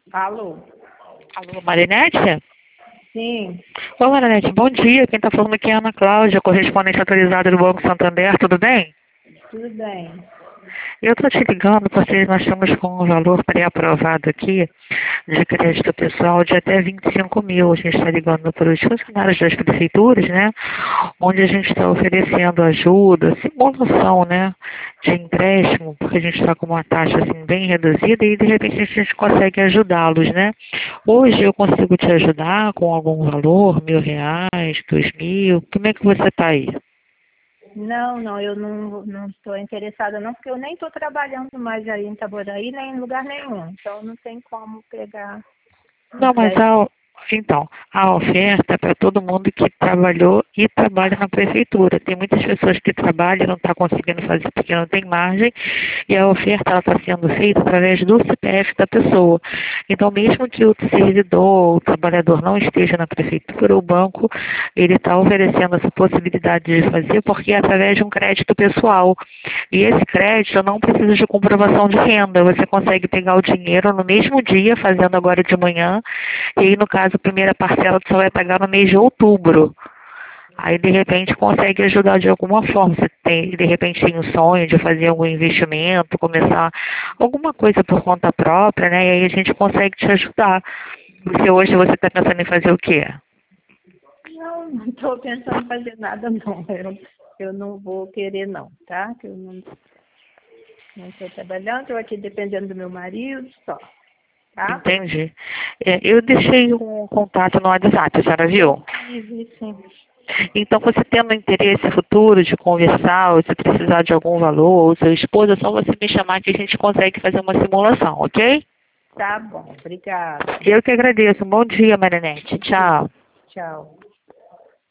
Alô? Alô, Marinete? Sim, Ô, Marinete, bom dia. Quem está falando aqui é a Ana Cláudia, correspondente autorizada do Banco Santander. Tudo bem? tudo bem. Eu estou te ligando porque nós estamos com um valor pré-aprovado aqui de crédito pessoal de até 25 mil. A gente está ligando para os funcionários das prefeituras, né? Onde a gente está oferecendo ajuda, simulação, né? De empréstimo, porque a gente está com uma taxa assim bem reduzida e de repente a gente consegue ajudá-los, né? Hoje eu consigo te ajudar com algum valor, R$ 1.000, 2.000. Como é que você está aí? Não, eu não estou interessada não, porque eu nem estou trabalhando mais aí em Itaboraí, nem em lugar nenhum. Então não tem como pegar um Não, mas crédito. então, a oferta é para todo mundo que trabalhou e trabalha na prefeitura. Tem muitas pessoas que trabalham e não estão conseguindo fazer porque não tem margem, e a oferta está sendo feita através do CPF da pessoa. Então, mesmo que o servidor, o trabalhador não esteja na prefeitura, o banco ele está oferecendo essa possibilidade de fazer porque é através de um crédito pessoal. E esse crédito não precisa de comprovação de renda. Você consegue pegar o dinheiro no mesmo dia, fazendo agora de manhã, e aí, no caso, a primeira parcela você vai pagar no mês de outubro. Aí, de repente, consegue ajudar de alguma forma. Você tem, de repente, tem um sonho de fazer algum investimento, começar alguma coisa por conta própria, né? E aí a gente consegue te ajudar. Porque hoje você está pensando em fazer o quê? Não estou pensando em fazer nada não. Eu não vou querer não, tá? Que eu não estou trabalhando, estou aqui dependendo do meu marido só, tá? Entendi. Eu deixei um contato no WhatsApp, a senhora viu? E sim. Então, você tendo interesse futuro de conversar, ou se precisar de algum valor, ou seu esposo, é só você me chamar que a gente consegue fazer uma simulação, ok? Tá bom, obrigada. Eu que agradeço. Um bom dia, Marinete. Sim, Tchau. tchau.